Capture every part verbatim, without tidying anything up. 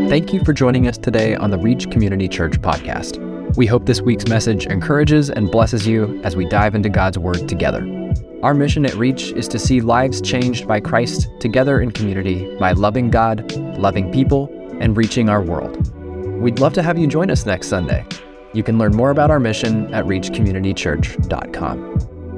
Thank you for joining us today on the Reach Community Church podcast. We hope this week's message encourages and blesses you as we dive into God's Word together. Our mission at Reach is to see lives changed by Christ together in community by loving God, loving people, and reaching our world. We'd love to have you join us next Sunday. You can learn more about our mission at reach community church dot com.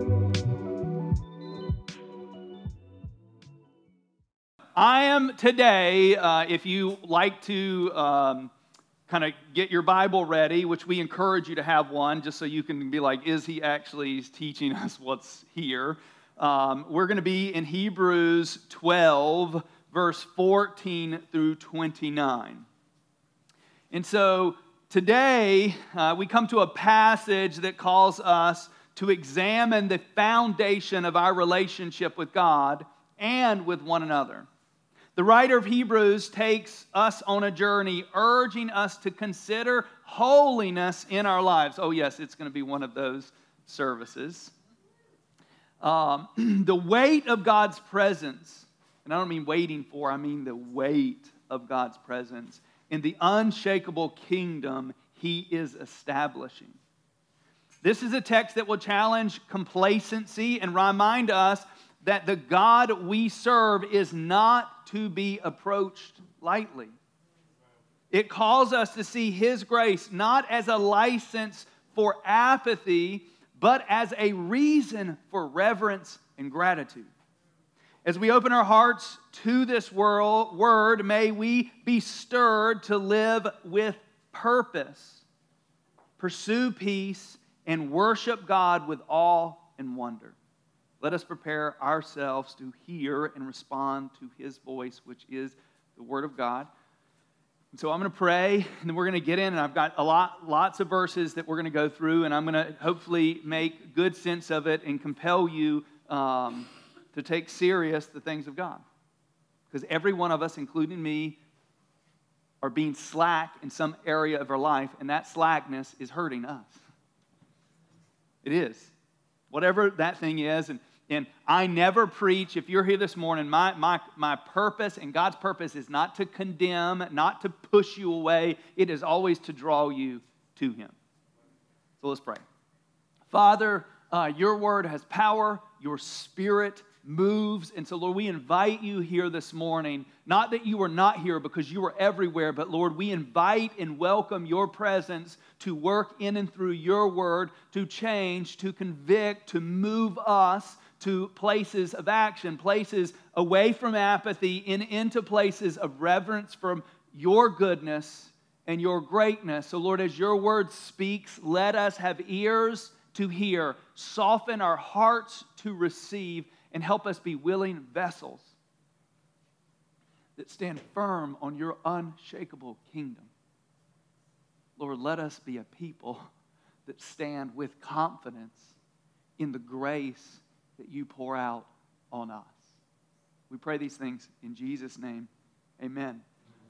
I am today, uh, if you like to um, kind of get your Bible ready, which we encourage you to have one, just so you can be like, is he actually teaching us what's here? Um, we're going to be in Hebrews twelve, verse fourteen through twenty-nine. And so today, uh, we come to a passage that calls us to examine the foundation of our relationship with God and with one another. The writer of Hebrews takes us on a journey, urging us to consider holiness in our lives. Oh yes, it's going to be one of those services. Um, the weight of God's presence, and I don't mean waiting for, I mean the weight of God's presence in the unshakable kingdom He is establishing. This is a text that will challenge complacency and remind us that the God we serve is not to be approached lightly. It calls us to see His grace not as a license for apathy, but as a reason for reverence and gratitude. As we open our hearts to this world, word, may we be stirred to live with purpose, pursue peace, and worship God with awe and wonder. Let us prepare ourselves to hear and respond to His voice, which is the Word of God. And so I'm going to pray, and then we're going to get in, and I've got a lot, lots of verses that we're going to go through, and I'm going to hopefully make good sense of it and compel you um, to take serious the things of God. Because every one of us, including me, are being slack in some area of our life, and that slackness is hurting us. It is. Whatever that thing is, and And I never preach, if you're here this morning, my, my, my purpose and God's purpose is not to condemn, not to push you away. It is always to draw you to Him. So let's pray. Father, uh, your word has power. Your Spirit moves. And so, Lord, we invite you here this morning. Not that you are not here because you are everywhere, but, Lord, we invite and welcome your presence to work in and through your word, to change, to convict, to move us to places of action, places away from apathy and into places of reverence from your goodness and your greatness. So, Lord, as your word speaks, let us have ears to hear, soften our hearts to receive, and help us be willing vessels that stand firm on your unshakable kingdom. Lord, let us be a people that stand with confidence in the grace that you pour out on us. We pray these things in Jesus' name. Amen.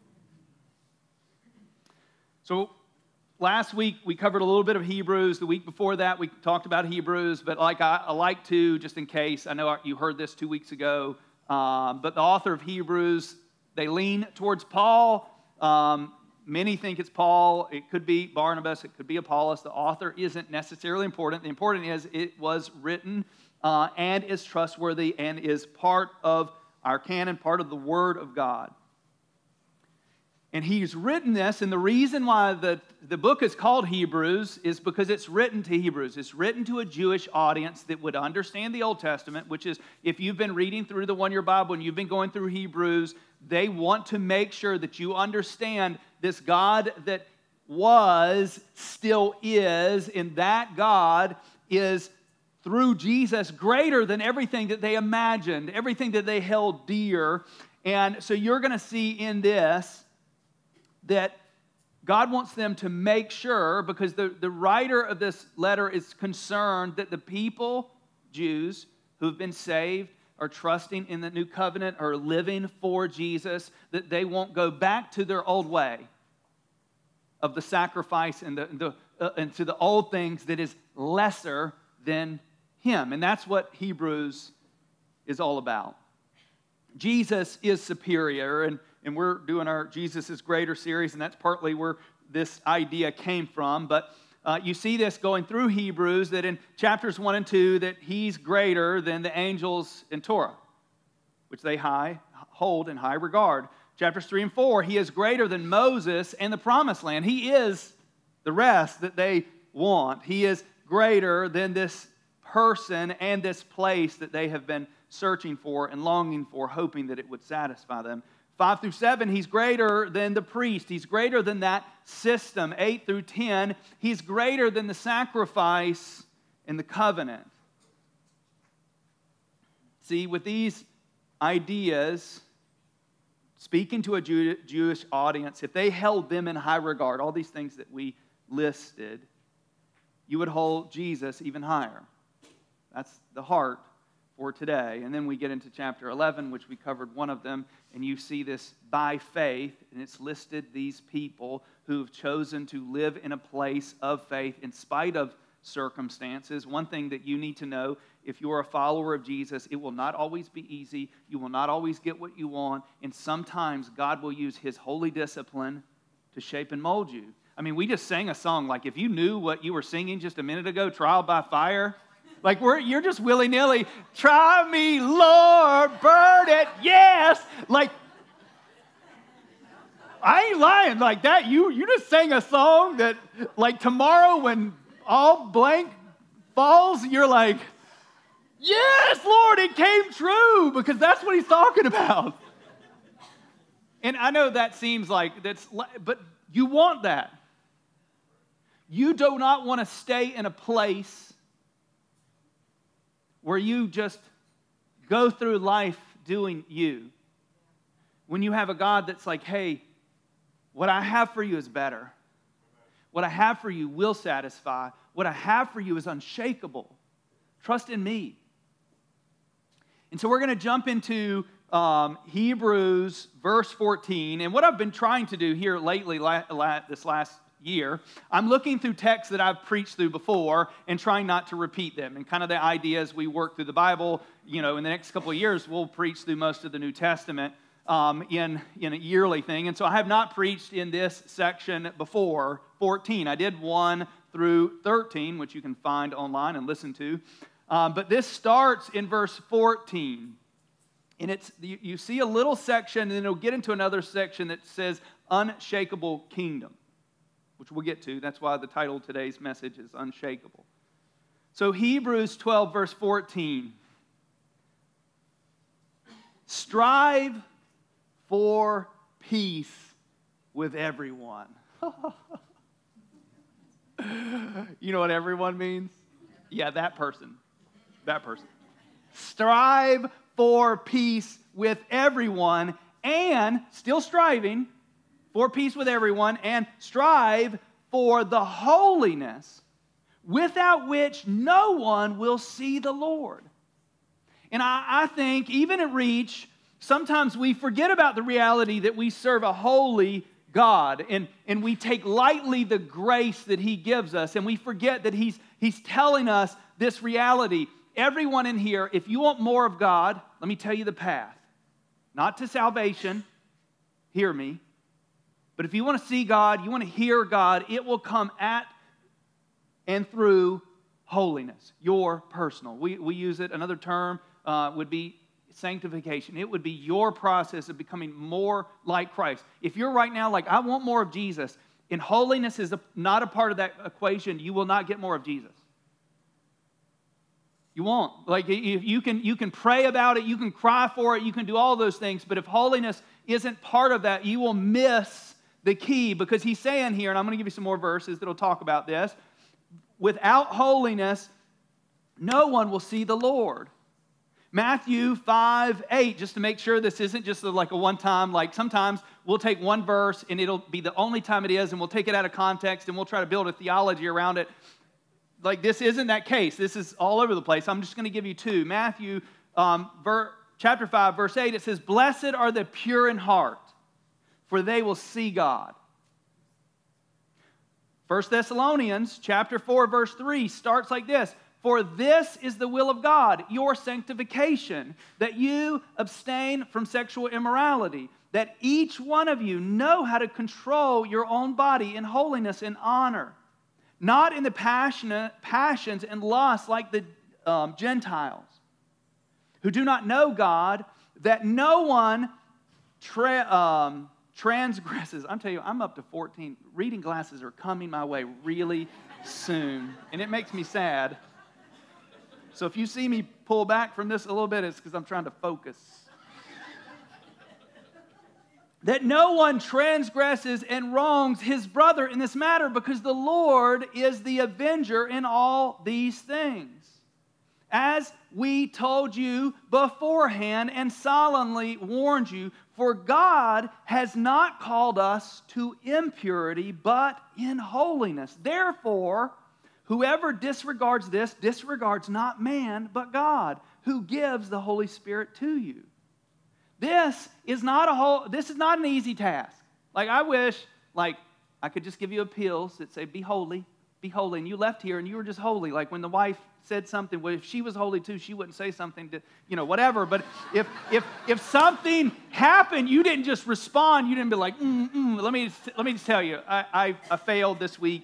So last week we covered a little bit of Hebrews. The week before that we talked about Hebrews, but like I, I like to, just in case, I know you heard this two weeks ago, um, but the author of Hebrews, they lean towards Paul. Um, Many think it's Paul. It could be Barnabas. It could be Apollos. The author isn't necessarily important. The important is it was written uh, and is trustworthy and is part of our canon, part of the Word of God. And he's written this, and the reason why the, the book is called Hebrews is because it's written to Hebrews. It's written to a Jewish audience that would understand the Old Testament, which is, if you've been reading through the one-year Bible and you've been going through Hebrews, they want to make sure that you understand this God that was, still is, and that God is, through Jesus, greater than everything that they imagined, everything that they held dear. And so you're going to see in this that God wants them to make sure, because the, the writer of this letter is concerned that the people, Jews, who've been saved, are trusting in the new covenant, are living for Jesus, that they won't go back to their old way of the sacrifice and, the, the, uh, and to the old things that is lesser than Him. And that's what Hebrews is all about. Jesus is superior, and, and we're doing our Jesus is Greater series, and that's partly where this idea came from. But uh, you see this going through Hebrews, that in chapters one and two, that he's greater than the angels in Torah, which they high, hold in high regard. Chapters three and four, he is greater than Moses and the promised land. He is the rest that they want. He is greater than this person and this place that they have been searching for and longing for, hoping that it would satisfy them. Five through seven, he's greater than the priest. He's greater than that system. Eight through ten, he's greater than the sacrifice and the covenant. See, with these ideas, speaking to a Jew- Jewish audience, if they held them in high regard, all these things that we listed, you would hold Jesus even higher. That's the heart for today. And then we get into chapter eleven, which we covered one of them, and you see this by faith, and it's listed these people who've chosen to live in a place of faith in spite of circumstances. One thing that you need to know, if you're a follower of Jesus, it will not always be easy. You will not always get what you want, and sometimes God will use His holy discipline to shape and mold you. I mean, we just sang a song, like if you knew what you were singing just a minute ago, Trial by Fire, like we're, you're just willy-nilly, try me, Lord, burn it, yes. Like, I ain't lying like that. You, you just sang a song that, like tomorrow when all blank falls, you're like, yes, Lord, it came true, because that's what he's talking about. And I know that seems like that's, but you want that. You do not want to stay in a place where you just go through life doing you. When you have a God that's like, hey, what I have for you is better. What I have for you will satisfy. What I have for you is unshakable. Trust in me. And so we're going to jump into um, Hebrews verse fourteen. And what I've been trying to do here lately, la- la- this last year, I'm looking through texts that I've preached through before and trying not to repeat them. And kind of the idea as we work through the Bible, you know, in the next couple of years, we'll preach through most of the New Testament um, in, in a yearly thing. And so I have not preached in this section before, fourteen. I did one through thirteen, which you can find online and listen to. Um, but this starts in verse fourteen. And it's you, you see a little section, and then it'll get into another section that says unshakable kingdom, which we'll get to. That's why the title of today's message is Unshakable. So Hebrews twelve, verse fourteen. Strive for peace with everyone. You know what everyone means? Yeah, that person. That person. Strive for peace with everyone, and still striving for peace with everyone, and strive for the holiness without which no one will see the Lord. And I, I think even at Reach, sometimes we forget about the reality that we serve a holy God, and, and we take lightly the grace that He gives us, and we forget that He's, he's telling us this reality. Everyone in here, if you want more of God, let me tell you the path. Not to salvation, hear me. But if you want to see God, you want to hear God, it will come at and through holiness, your personal. We, we use it, another term uh, would be sanctification. It would be your process of becoming more like Christ. If you're right now like, I want more of Jesus, and holiness is a, not a part of that equation, you will not get more of Jesus. You won't. Like, if you can, you can pray about it, you can cry for it, you can do all those things, but if holiness isn't part of that, you will miss the key, because he's saying here, and I'm going to give you some more verses that'll talk about this, without holiness, no one will see the Lord. Matthew five eight, just to make sure this isn't just like a one-time, like sometimes we'll take one verse and it'll be the only time it is, and we'll take it out of context and we'll try to build a theology around it. Like, this isn't that case. This is all over the place. I'm just going to give you two. Matthew um, ver, chapter five, verse eight, it says, "Blessed are the pure in heart, for they will see God." First Thessalonians chapter four, verse three starts like this, For this is the will of God, your sanctification, that you abstain from sexual immorality, that each one of you know how to control your own body in holiness and honor, not in the passionate passions and lusts like the um, Gentiles, who do not know God, that no one tra- um, transgresses. I'm telling you, I'm up to fourteen. Reading glasses are coming my way really soon, and it makes me sad. So if you see me pull back from this a little bit, it's because I'm trying to focus. That no one transgresses and wrongs his brother in this matter, because the Lord is the avenger in all these things. As we told you beforehand and solemnly warned you, for God has not called us to impurity, but in holiness. Therefore, whoever disregards this disregards not man, but God, who gives the Holy Spirit to you. This is not a whole, this is not an easy task. Like, I wish, like, I could just give you appeals that say, be holy, be holy. And you left here and you were just holy. Like when the wife said something, well, if she was holy too, she wouldn't say something to, you know, whatever. But if if if something happened, you didn't just respond. You didn't be like, mm, mm. Let me, let me just tell you, I, I, I failed this week.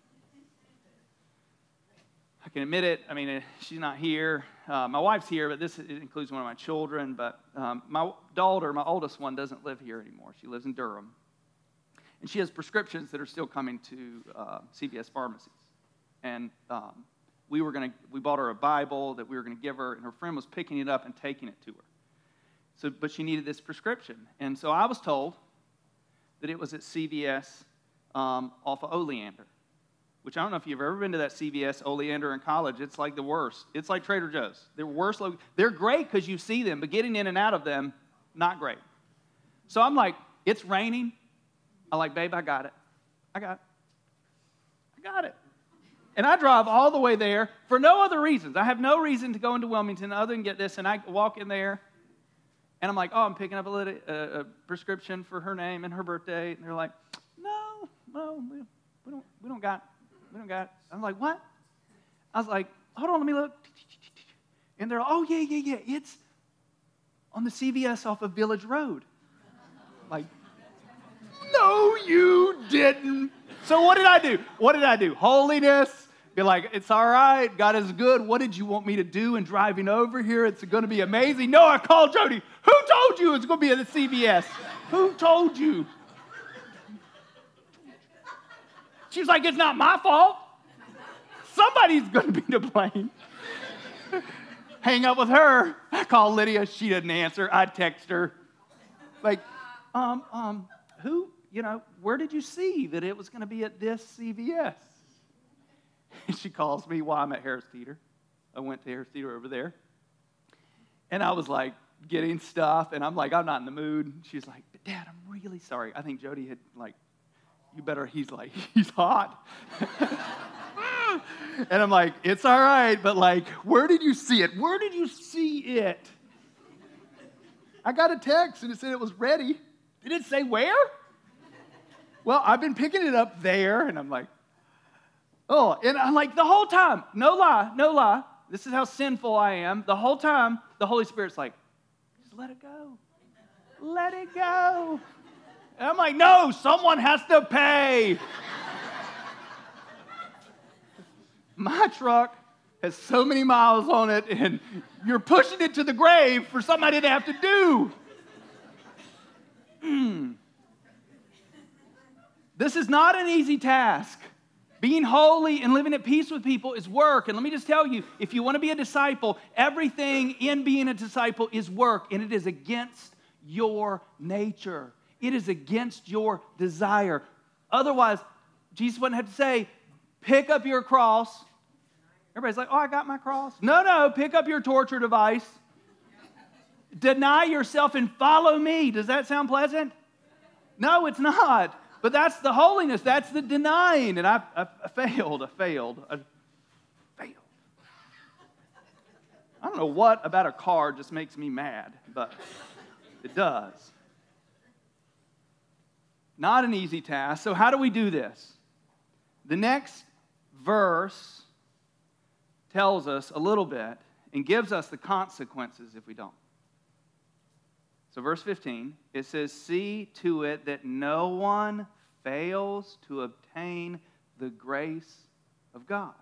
I can admit it. I mean, she's not here. Uh, my wife's here, but this includes one of my children. But um, my daughter, my oldest one, doesn't live here anymore. She lives in Durham. And she has prescriptions that are still coming to uh, C V S pharmacies. And um, we were going to, we bought her a Bible that we were going to give her, and her friend was picking it up and taking it to her. So, but she needed this prescription. And so I was told that it was at C V S um, off of Oleander, which I don't know if you've ever been to that C V S Oleander in college. It's like the worst. It's like Trader Joe's. They're worse. Lo- They're great because you see them, but getting in and out of them, not great. So I'm like, it's raining. I'm like, babe, I got it. I got it. I got it. And I drive all the way there for no other reasons. I have no reason to go into Wilmington other than get this. And I walk in there, and I'm like, oh, I'm picking up a, little, a, a prescription for her name and her birthday. And they're like, no, no, we, we don't, we don't got, we don't got. I'm like, what? I was like, hold on, let me look. And they're like, oh yeah, yeah, yeah, it's on the C V S off of Village Road. Like, no, you didn't. So what did I do? What did I do? Holiness. Be like, it's all right. God is good. What did you want me to do in driving over here? It's going to be amazing. No, I called Jody. Who told you it's going to be at the C V S? Who told you? She was like, it's not my fault. Somebody's going to be to blame. Hang up with her. I call Lydia. She doesn't answer. I text her. Like, um, um, who, you know, where did you see that it was going to be at this C V S? And she calls me while I'm at Harris Teeter. I went to Harris Teeter over there. And I was like getting stuff. And I'm like, I'm not in the mood. She's like, but Dad, I'm really sorry. I think Jody had like, you better, he's like, he's hot. And I'm like, it's all right. But like, where did you see it? Where did you see it? I got a text and it said it was ready. Did it say where? Well, I've been picking it up there. And I'm like, oh, and I'm like, the whole time, no lie, no lie, this is how sinful I am. The whole time, the Holy Spirit's like, just let it go. Let it go. And I'm like, no, someone has to pay. My truck has so many miles on it, and you're pushing it to the grave for something I didn't have to do. Mm. This is not an easy task. Being holy and living at peace with people is work. And let me just tell you, if you want to be a disciple, everything in being a disciple is work, and it is against your nature. It is against your desire. Otherwise, Jesus wouldn't have to say, pick up your cross. Everybody's like, oh, I got my cross. No, no, pick up your torture device. Deny yourself and follow me. Does that sound pleasant? No, it's not. But that's the holiness. That's the denying. And I, I, I failed. I failed. I failed. I don't know what about a car just makes me mad, but it does. Not an easy task. So how do we do this? The next verse tells us a little bit and gives us the consequences if we don't. So verse fifteen, it says, see to it that no one fails to obtain the grace of God.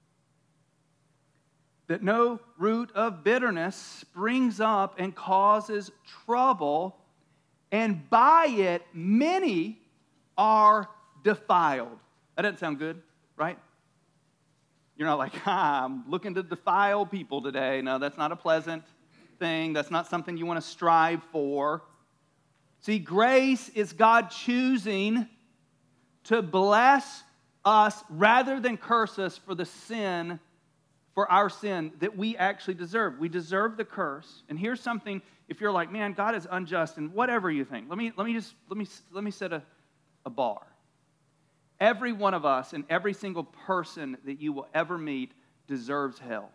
That no root of bitterness springs up and causes trouble, and by it many are defiled. That doesn't sound good, right? You're not like, ah, I'm looking to defile people today. No, that's not a pleasant thing. That's not something you want to strive for. See, grace is God choosing to bless us rather than curse us for the sin, for our sin that we actually deserve. We deserve the curse. And here's something, if you're like, man, God is unjust, and whatever you think, let me let me just let me let me set a, a bar. Every one of us and every single person that you will ever meet deserves hell.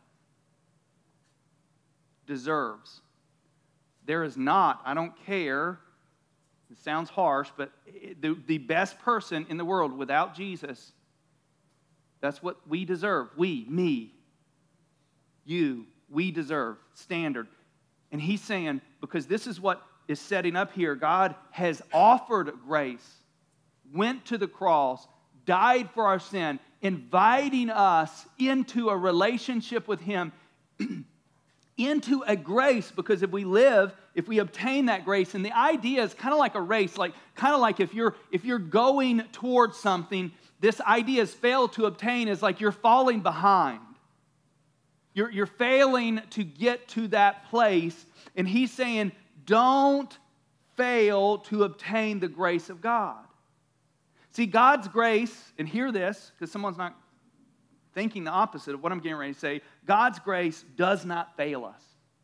Deserves. There is not, I don't care, it sounds harsh, but the, the best person in the world without Jesus, that's what we deserve. We, me, you, we deserve. Standard. And he's saying, because this is what is setting up here, God has offered grace, went to the cross, died for our sin, inviting us into a relationship with Him, into a grace, because if we live, if we obtain that grace, and the idea is kind of like a race, like kind of like if you're if you're going towards something, this idea is failed to obtain is like you're falling behind. You're, you're failing to get to that place, and He's saying, don't fail to obtain the grace of God. See, God's grace, and hear this, because someone's not thinking the opposite of what I'm getting ready to say. God's grace does not fail us.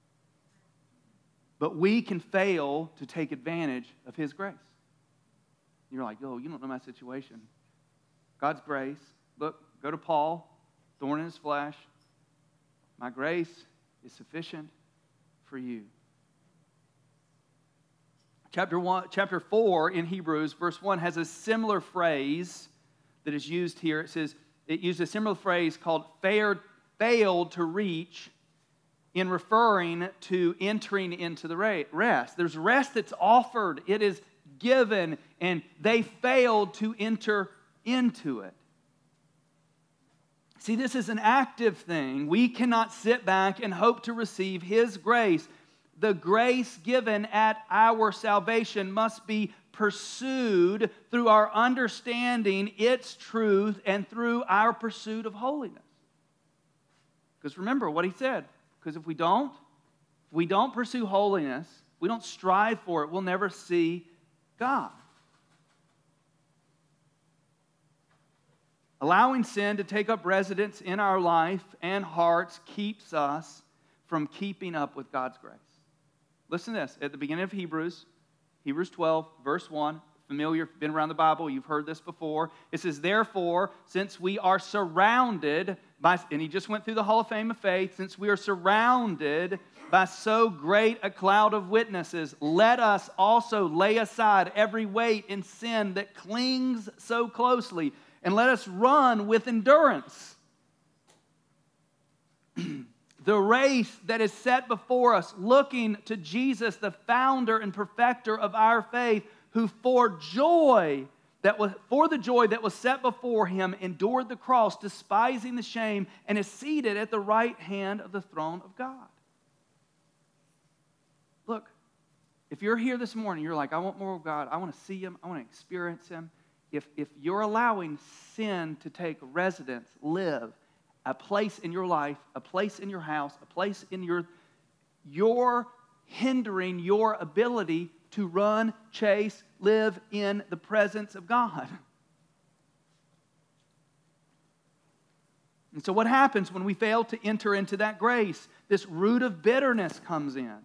But we can fail to take advantage of His grace. You're like, oh, you don't know my situation. God's grace, look, go to Paul, thorn in his flesh. My grace is sufficient for you. Chapter one, chapter four in Hebrews, verse one, has a similar phrase that is used here. It says, it used a similar phrase called failed, failed to reach in referring to entering into the rest. There's rest that's offered. It is given, and they failed to enter into it. See, this is an active thing. We cannot sit back and hope to receive His grace. The grace given at our salvation must be pursued through our understanding its truth and through our pursuit of holiness. Because remember what he said, because if we don't, if we don't pursue holiness, we don't strive for it, we'll never see God. Allowing sin to take up residence in our life and hearts keeps us from keeping up with God's grace. Listen to this. At the beginning of Hebrews, Hebrews twelve, verse one, familiar, been around the Bible, you've heard this before. It says, therefore, since we are surrounded by, and he just went through the Hall of Fame of faith, since we are surrounded by so great a cloud of witnesses, let us also lay aside every weight and sin that clings so closely, and let us run with endurance the race that is set before us, looking to Jesus, the founder and perfecter of our faith, who for joy that was for the joy that was set before him endured the cross, despising the shame, and is seated at the right hand of the throne of God. Look, if you're here this morning, you're like, I want more of God. I want to see Him. I want to experience Him. If, if you're allowing sin to take residence, live, a place in your life, a place in your house, a place in your, you're hindering your ability to run, chase, live in the presence of God. And so what happens when we fail to enter into that grace? This root of bitterness comes in.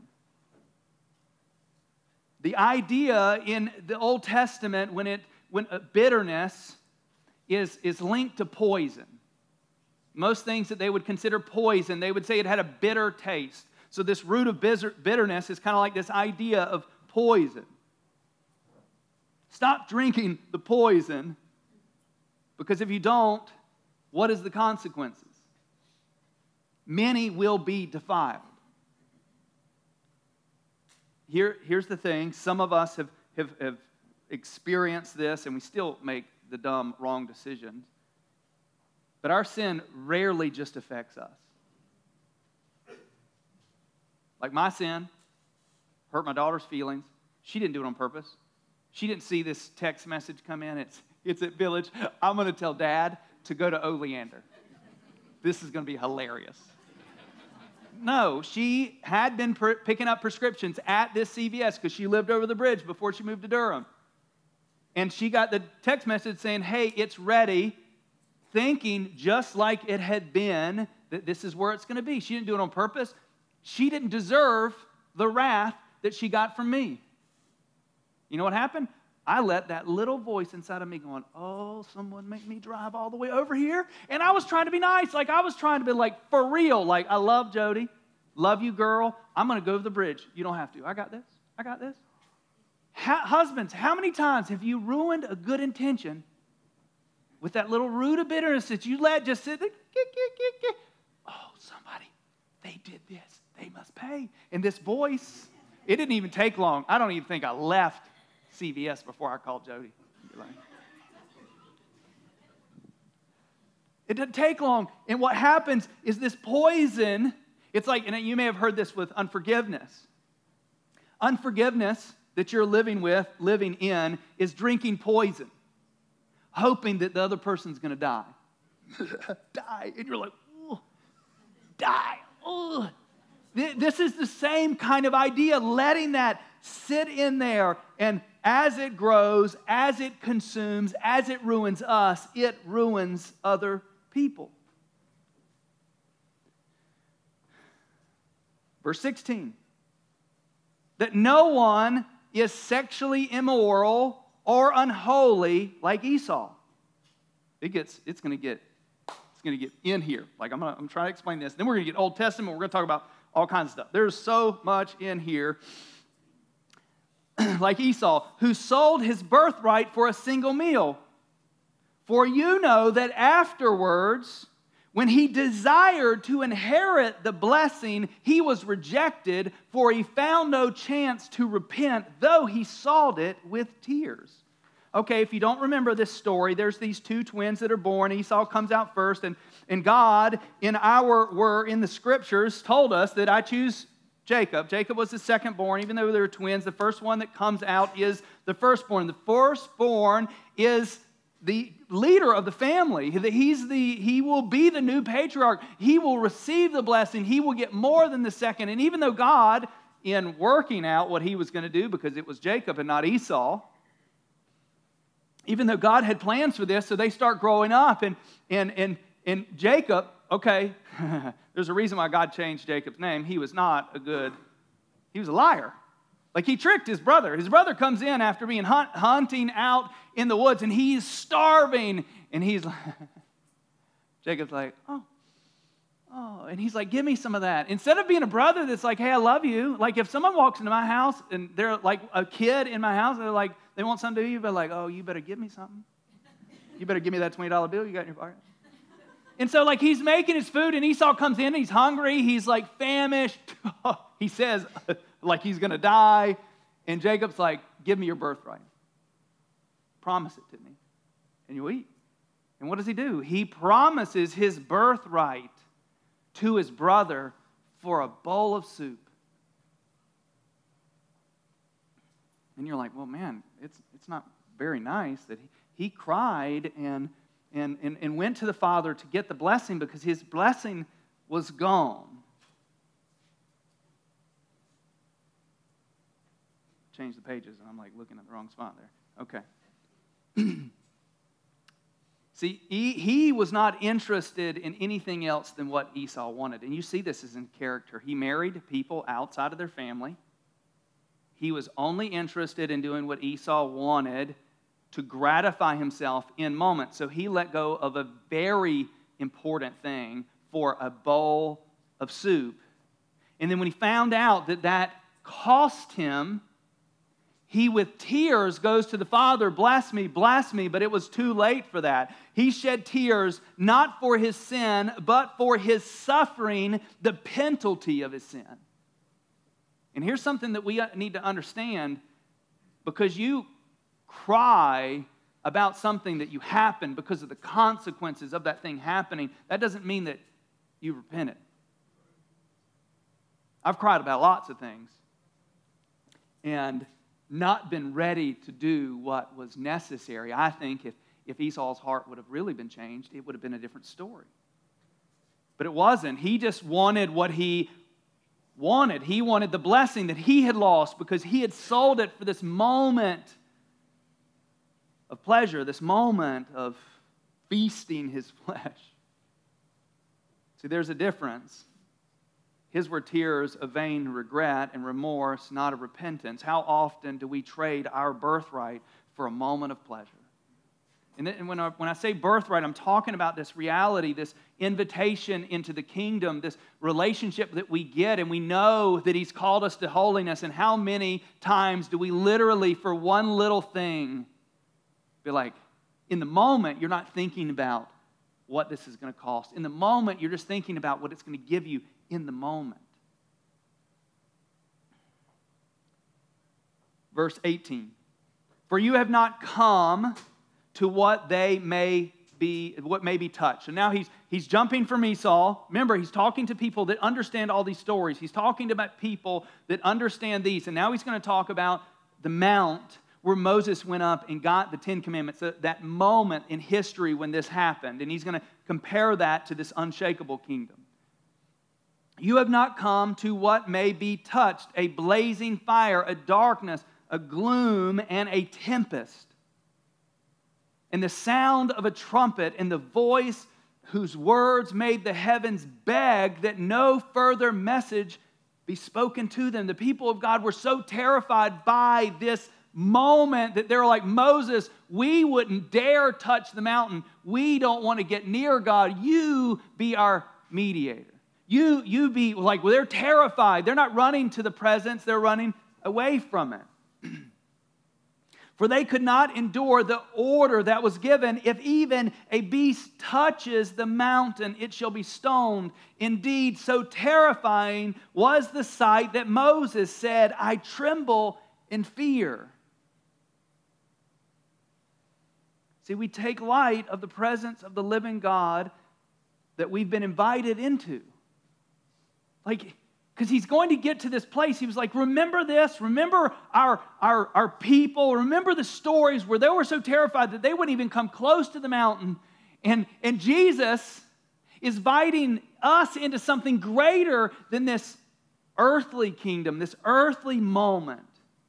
The idea in the Old Testament, when it when uh, bitterness is, is linked to poison. Most things that they would consider poison, they would say it had a bitter taste. So this root of bitterness is kind of like this idea of poison. Stop drinking the poison, because if you don't, what is the consequences? many will be defiled. Here, here's the thing. Some of us have, have, have experienced this, and we still make the dumb, wrong decisions. But our sin rarely just affects us. Like my sin hurt my daughter's feelings. She didn't do it on purpose. She didn't see this text message come in. It's, it's at Village. I'm going to tell Dad to go to Oleander. This is going to be hilarious. No, she had been pr- picking up prescriptions at this C V S because she lived over the bridge before she moved to Durham. And she got the text message saying, hey, it's ready, thinking just like it had been that this is where it's going to be. She didn't do it on purpose. She didn't deserve the wrath that she got from me. You know what happened? I let that little voice inside of me going, oh, someone make me drive all the way over here. And I was trying to be nice. Like I was trying to be like, for real. Like, I love Jody. Love you, girl. I'm going to go to the bridge. You don't have to. I got this. I got this. Ha- husbands, how many times have you ruined a good intention with that little root of bitterness that you let just sit there? Oh, somebody, they did this. They must pay. And this voice, it didn't even take long. I don't even think I left C V S before I called Jody. It doesn't take long. And what happens is this poison, it's like, and you may have heard this with unforgiveness. Unforgiveness that you're living with, living in, is drinking poison, hoping that the other person's going to die. Die. And you're like, oh, die. Oh. This is the same kind of idea, letting that sit in there, and as it grows, as it consumes, as it ruins us, it ruins other people. Verse sixteen, that no one is sexually immoral or unholy like Esau. It gets, it's going to get, it's going to get in here. Like I'm, gonna, I'm trying to explain this. Then we're going to get Old Testament. We're going to talk about all kinds of stuff. There's so much in here. Like Esau, who sold his birthright for a single meal. For you know that afterwards, when he desired to inherit the blessing, he was rejected, for he found no chance to repent, though he sought it with tears. Okay, if you don't remember this story, there's these two twins that are born. Esau comes out first, and, and God, in our word, in the scriptures, told us that I choose Jacob. Jacob was the second born, even though they were twins. The first one that comes out is the firstborn. The firstborn is the leader of the family. He's the, he will be the new patriarch. He will receive the blessing. He will get more than the second. And even though God, in working out what he was going to do, because it was Jacob and not Esau, even though God had plans for this, so they start growing up, and and and and Jacob, okay, there's a reason why God changed Jacob's name. He was not a good, he was a liar. Like he tricked his brother. His brother comes in after being hunt, hunting out in the woods, and he's starving, and he's like, Jacob's like, oh, oh, and he's like, give me some of that. Instead of being a brother that's like, hey, I love you. Like if someone walks into my house and they're like a kid in my house, they're like, they want something to eat, but like, oh, you better give me something. You better give me that twenty dollar bill you got in your pocket. And so like he's making his food, and Esau comes in, he's hungry, he's like famished. He says like he's going to die. And Jacob's like, give me your birthright. Promise it to me, and you'll eat. And what does he do? He promises his birthright to his brother for a bowl of soup. And you're like, well, man, it's it's not very nice that he, he cried and, and, and, and went to the father to get the blessing because his blessing was gone. Change the pages, and I'm like looking at the wrong spot there. Okay. See, he, he was not interested in anything else than what Esau wanted. And you see this as in character. He married people outside of their family. He was only interested in doing what Esau wanted to gratify himself in moments. So he let go of a very important thing for a bowl of soup. And then when he found out that that cost him he with tears goes to the Father, bless me, bless me, but it was too late for that. He shed tears not for his sin, but for his suffering, the penalty of his sin. And here's something that we need to understand, because you cry about something that you happened because of the consequences of that thing happening, that doesn't mean that you repented. I've cried about lots of things and not been ready to do what was necessary. I think if, if Esau's heart would have really been changed, it would have been a different story. But it wasn't. He just wanted what he wanted. He wanted the blessing that he had lost because he had sold it for this moment of pleasure, this moment of feasting his flesh. See, there's a difference. His were tears of vain regret and remorse, not of repentance. How often do we trade our birthright for a moment of pleasure? And when I, when I say birthright, I'm talking about this reality, this invitation into the kingdom, this relationship that we get, and we know that He's called us to holiness. And how many times do we literally, for one little thing, be like, in the moment, you're not thinking about what this is going to cost. In the moment, you're just thinking about what it's going to give you in the moment. Verse eighteen. For you have not come to what they may be, what may be touched. So now he's he's jumping from Esau. Remember, he's talking to people that understand all these stories. He's talking about people that understand these. And now he's going to talk about the mount where Moses went up and got the Ten Commandments, that moment in history when this happened. And he's going to compare that to this unshakable kingdom. You have not come to what may be touched, a blazing fire, a darkness, a gloom, and a tempest. And the sound of a trumpet, and the voice whose words made the heavens beg that no further message be spoken to them. The people of God were so terrified by this moment that they were like, Moses, we wouldn't dare touch the mountain. We don't want to get near God. You be our mediator. You, you be like, well, they're terrified. They're not running to the presence. They're running away from it. For they could not endure the order that was given. If even a beast touches the mountain, it shall be stoned. Indeed, so terrifying was the sight that Moses said, I tremble in fear. See, we take light of the presence of the living God that we've been invited into. Like, because he's going to get to this place. He was like, remember this, remember our, our, our people, remember the stories where they were so terrified that they wouldn't even come close to the mountain. And, and Jesus is inviting us into something greater than this earthly kingdom, this earthly moment.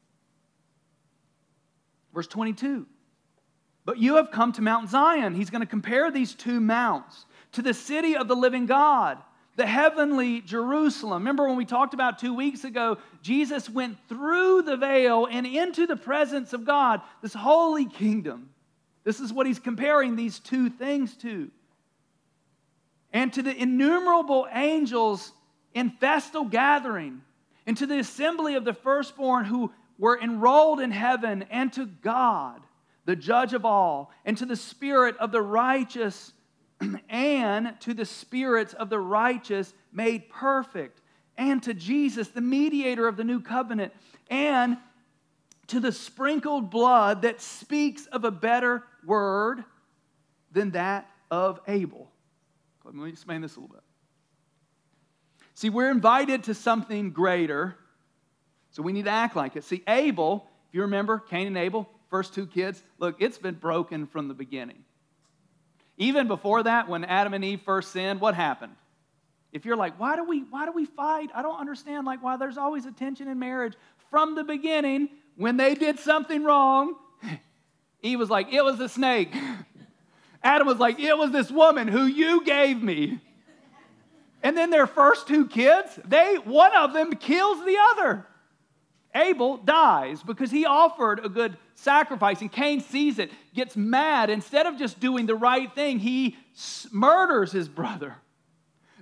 Verse twenty-two. But you have come to Mount Zion. He's going to compare these two mounts to the city of the living God, the heavenly Jerusalem. Remember when we talked about two weeks ago, Jesus went through the veil and into the presence of God, this holy kingdom. This is what he's comparing these two things to. And to the innumerable angels in festal gathering, and to the assembly of the firstborn who were enrolled in heaven, and to God, the judge of all, and to the spirit of the righteous and to the spirits of the righteous made perfect, and to Jesus, the mediator of the new covenant, and to the sprinkled blood that speaks of a better word than that of Abel. Let me explain this a little bit. See, we're invited to something greater, so we need to act like it. See, Abel, if you remember, Cain and Abel, first two kids, look, it's been broken from the beginning. Even before that, when Adam and Eve first sinned, what happened? If you're like, why do we why do we fight? I don't understand like why there's always a tension in marriage. From the beginning, when they did something wrong, Eve was like, it was the snake. Adam was like, it was this woman who you gave me. And then their first two kids, they one of them kills the other. Abel dies because he offered a good sacrifice, and Cain sees it, gets mad. Instead of just doing the right thing, he murders his brother.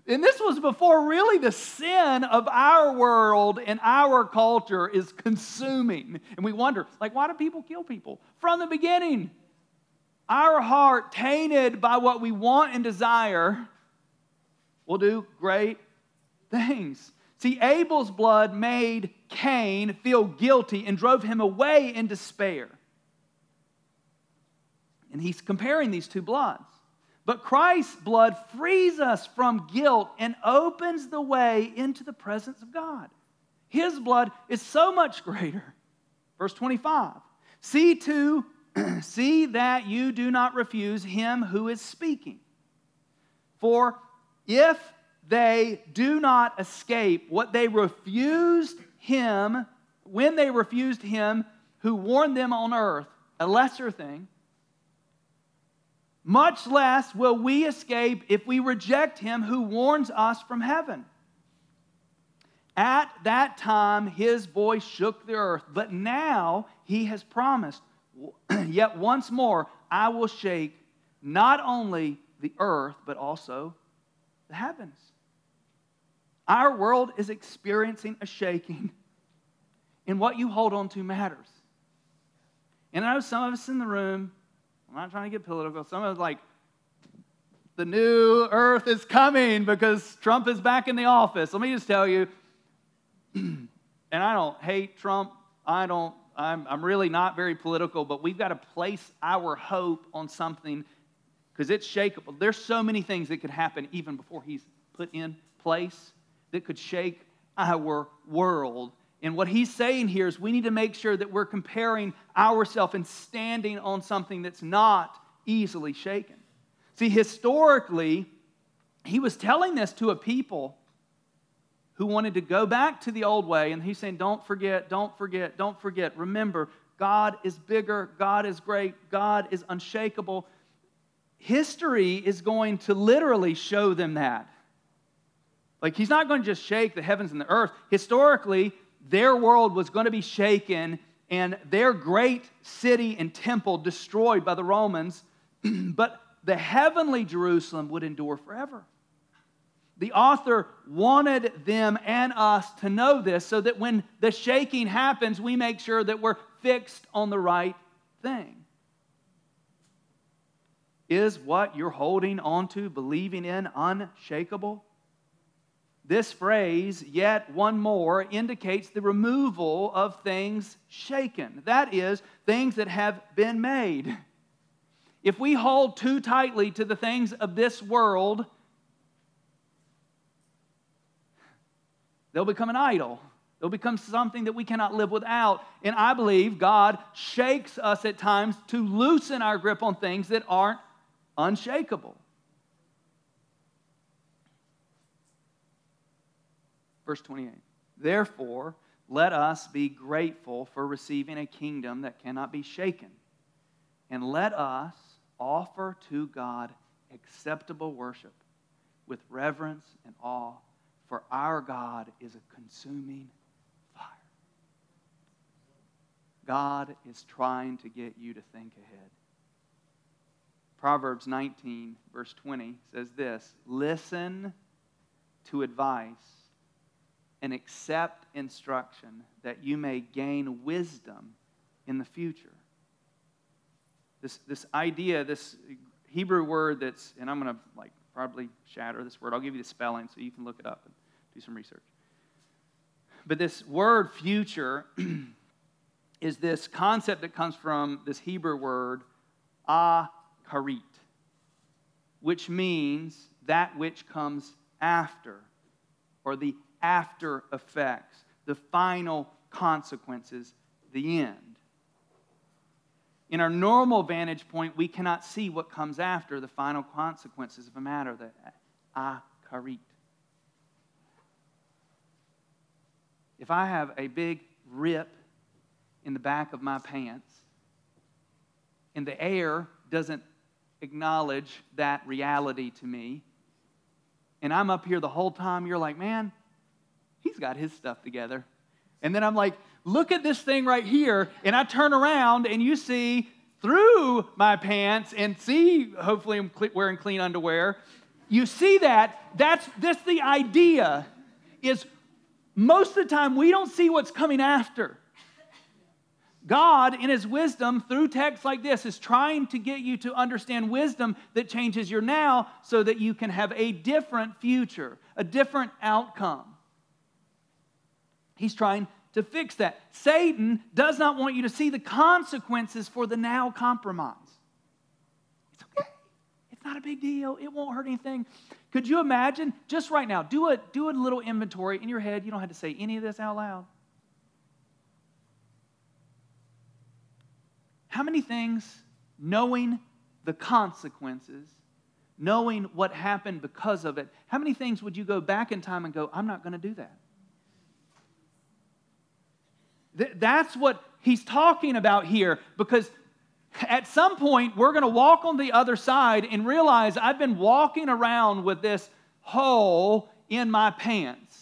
And this was before really the sin of our world and our culture is consuming. And we wonder, like, why do people kill people? From the beginning, our heart, tainted by what we want and desire, will do great things. See, Abel's blood made Cain feel guilty and drove him away in despair. And he's comparing these two bloods. But Christ's blood frees us from guilt and opens the way into the presence of God. His blood is so much greater. Verse twenty-five. See to, see that you do not refuse him who is speaking. For if they do not escape what they refused him, when they refused him who warned them on earth, a lesser thing, much less will we escape if we reject him who warns us from heaven. At that time, his voice shook the earth, but now he has promised, yet once more I will shake not only the earth, but also the heavens. Our world is experiencing a shaking, and what you hold on to matters. And I know some of us in the room, I'm not trying to get political. Some of us like, the new earth is coming because Trump is back in the office. Let me just tell you, and I don't hate Trump. I don't, I'm, I'm really not very political, but we've got to place our hope on something because it's shakeable. There's so many things that could happen even before he's put in place that could shake our world. And what he's saying here is we need to make sure that we're comparing ourselves and standing on something that's not easily shaken. See, historically, he was telling this to a people who wanted to go back to the old way. And he's saying, don't forget, don't forget, don't forget. Remember, God is bigger, God is great, God is unshakable. History is going to literally show them that. Like, he's not going to just shake the heavens and the earth. Historically, their world was going to be shaken and their great city and temple destroyed by the Romans, but the heavenly Jerusalem would endure forever. The author wanted them and us to know this so that when the shaking happens, we make sure that we're fixed on the right thing. Is what you're holding on to, believing in, unshakable? This phrase, yet one more, indicates the removal of things shaken. That is, things that have been made. If we hold too tightly to the things of this world, they'll become an idol. They'll become something that we cannot live without. And I believe God shakes us at times to loosen our grip on things that aren't unshakable. Verse twenty-eight, therefore, let us be grateful for receiving a kingdom that cannot be shaken, and let us offer to God acceptable worship with reverence and awe, for our God is a consuming fire. God is trying to get you to think ahead. Proverbs nineteen, verse twenty says this, listen to advice and accept instruction that you may gain wisdom in the future. This, this idea, this Hebrew word that's, and I'm going to like probably shatter this word. I'll give you the spelling so you can look it up and do some research. But this word future is this concept that comes from this Hebrew word acharit, which means that which comes after, or the after effects, the final consequences, the end. In our normal vantage point, we cannot see what comes after the final consequences of a matter, the acharit. If I have a big rip in the back of my pants and the air doesn't acknowledge that reality to me, and I'm up here the whole time, you're like, man, he's got his stuff together. And then I'm like, look at this thing right here. And I turn around and you see through my pants and see, hopefully I'm wearing clean underwear. You see that? That's, that's the idea, is most of the time we don't see what's coming after. God, in His wisdom, through texts like this, is trying to get you to understand wisdom that changes your now so that you can have a different future, a different outcome. He's trying to fix that. Satan does not want you to see the consequences for the now compromise. It's okay. It's not a big deal. It won't hurt anything. Could you imagine, just right now, do a, do a little inventory in your head. You don't have to say any of this out loud. How many things, knowing the consequences, knowing what happened because of it, how many things would you go back in time and go, I'm not going to do that? Th- that's what he's talking about here, because at some point we're going to walk on the other side and realize I've been walking around with this hole in my pants.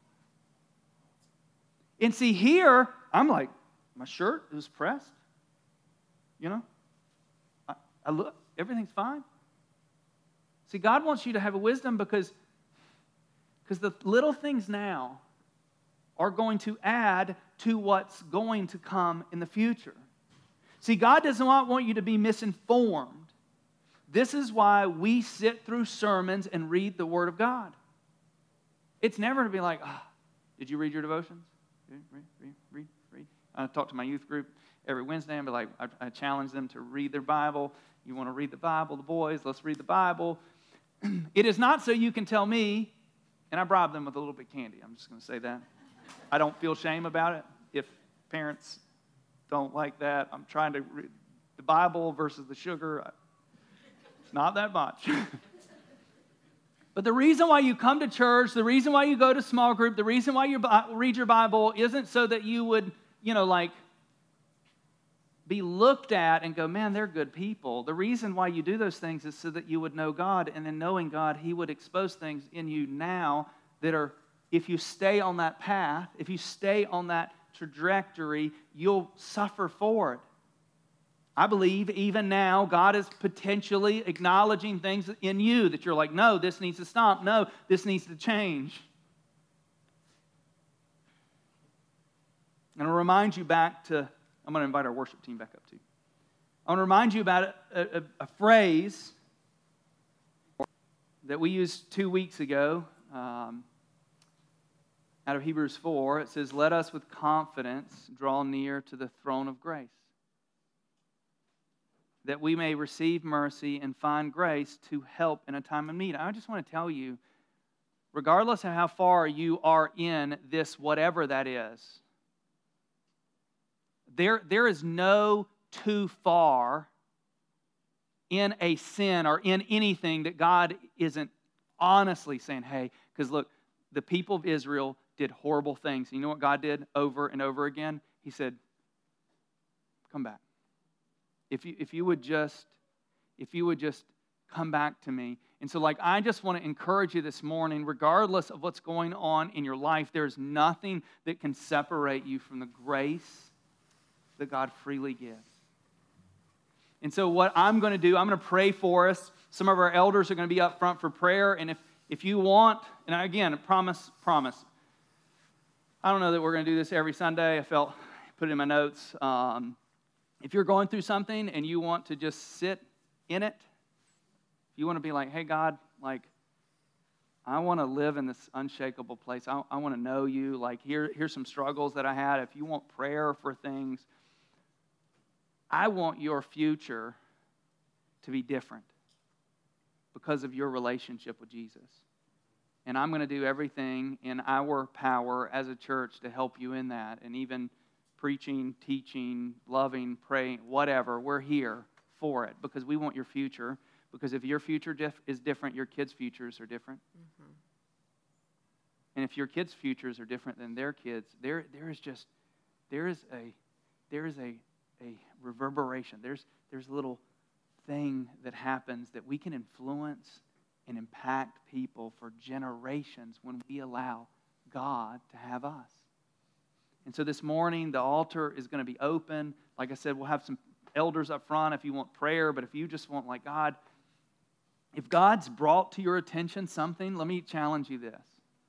And see, here, I'm like, my shirt is pressed. You know, I, I look, everything's fine. See, God wants you to have a wisdom because, because the little things now are going to add to what's going to come in the future. See, God does not want you to be misinformed. This is why we sit through sermons and read the Word of God. It's never to be like, ah, oh, did you read your devotions? Read, read, read, read, read. I talk to my youth group every Wednesday, and be like, I, I challenge them to read their Bible. You want to read the Bible, the boys, let's read the Bible. It is not so you can tell me, and I bribe them with a little bit of candy. I'm just going to say that. I don't feel shame about it. If parents don't like that, I'm trying to read the Bible versus the sugar. It's not that much. But the reason why you come to church, the reason why you go to small group, the reason why you read your Bible isn't so that you would, you know, like, be looked at and go, man, they're good people. The reason why you do those things is so that you would know God, and in knowing God, He would expose things in you now that are, if you stay on that path, if you stay on that trajectory, you'll suffer for it. I believe even now, God is potentially acknowledging things in you that you're like, no, this needs to stop. No, this needs to change. And I'll remind you back to, I'm going to invite our worship team back up too. I want to remind you about a, a, a phrase that we used two weeks ago um, out of Hebrews four. It says, let us with confidence draw near to the throne of grace, that we may receive mercy and find grace to help in a time of need. I just want to tell you, regardless of how far you are in this, whatever that is, There, there is no too far in a sin or in anything that God isn't honestly saying, hey, because look, the people of Israel did horrible things. You know what God did over and over again? He said, come back. If you, if you would just, if you would just come back to me. And so like, I just want to encourage you this morning, regardless of what's going on in your life, there's nothing that can separate you from the grace that God freely gives. And so what I'm going to do, I'm going to pray for us. Some of our elders are going to be up front for prayer. And if, if you want, and again, promise, promise. I don't know that we're going to do this every Sunday. I felt, put it in my notes. Um, if you're going through something and you want to just sit in it, if you want to be like, hey, God, like, I want to live in this unshakable place. I, I want to know you. Like, here, here's some struggles that I had. If you want prayer for things, I want your future to be different because of your relationship with Jesus. And I'm going to do everything in our power as a church to help you in that. And even preaching, teaching, loving, praying, whatever, we're here for it because we want your future. Because if your future dif- is different, your kids' futures are different. Mm-hmm. And if your kids' futures are different than their kids, there there is just there is a there is a a reverberation. There's there's a little thing that happens that we can influence and impact people for generations when we allow God to have us. And so this morning, the altar is going to be open. Like I said, we'll have some elders up front if you want prayer, but if you just want, like, God, if God's brought to your attention something, let me challenge you this.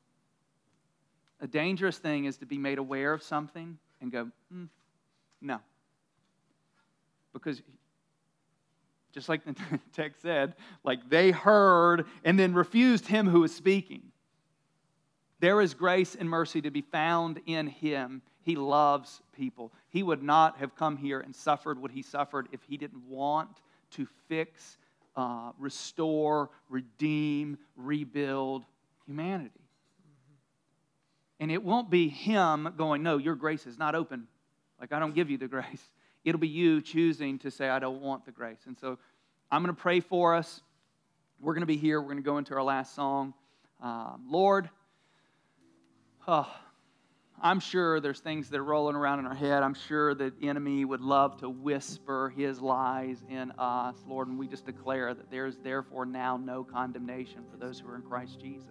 A dangerous thing is to be made aware of something and go, mm, no. Because just like the text said, like they heard and then refused him who was speaking. There is grace and mercy to be found in him. He loves people. He would not have come here and suffered what he suffered if he didn't want to fix, uh, restore, redeem, rebuild humanity. And it won't be him going, no, your grace is not open. Like, I don't give you the grace. It'll be you choosing to say, I don't want the grace. And so I'm going to pray for us. We're going to be here. We're going to go into our last song. Um, Lord, oh, I'm sure there's things that are rolling around in our head. I'm sure the enemy would love to whisper his lies in us, Lord. And we just declare that there is therefore now no condemnation for those who are in Christ Jesus.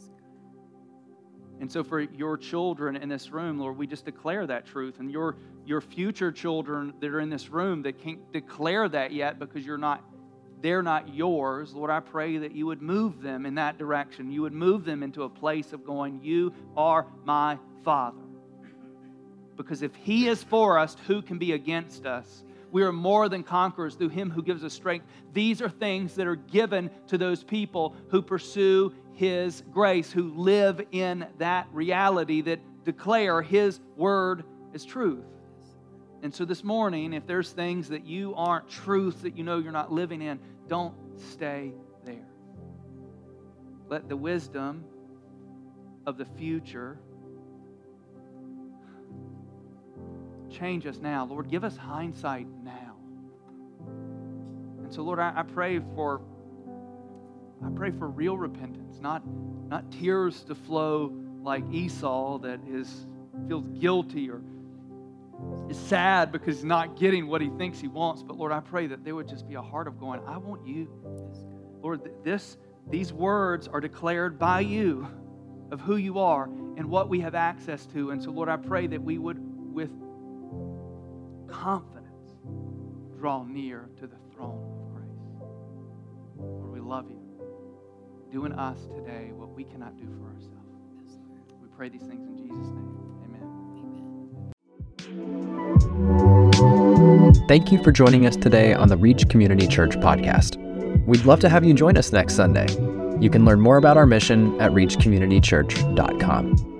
And so for your children in this room, Lord, we just declare that truth. And your, your future children that are in this room that can't declare that yet because you're not, they're not yours, Lord, I pray that you would move them in that direction. You would move them into a place of going, you are my Father. Because if he is for us, who can be against us? We are more than conquerors through him who gives us strength. These are things that are given to those people who pursue his grace, who live in that reality, that declare his word is truth. And so this morning, if there's things that you aren't truths that you know you're not living in, don't stay there. Let the wisdom of the future change us now. Lord, give us hindsight now. And so, Lord, I, I pray for I pray for real repentance, not, not tears to flow like Esau that is feels guilty or is sad because he's not getting what he thinks he wants. But Lord, I pray that there would just be a heart of going, I want you. Lord, this these words are declared by you of who you are and what we have access to. And so, Lord, I pray that we would, with confidence, draw near to the throne of grace. Lord, we love you. Do in us today what we cannot do for ourselves. We pray these things in Jesus' name. Amen. Thank you for joining us today on the Reach Community Church podcast. We'd love to have you join us next Sunday. You can learn more about our mission at reach community church dot com.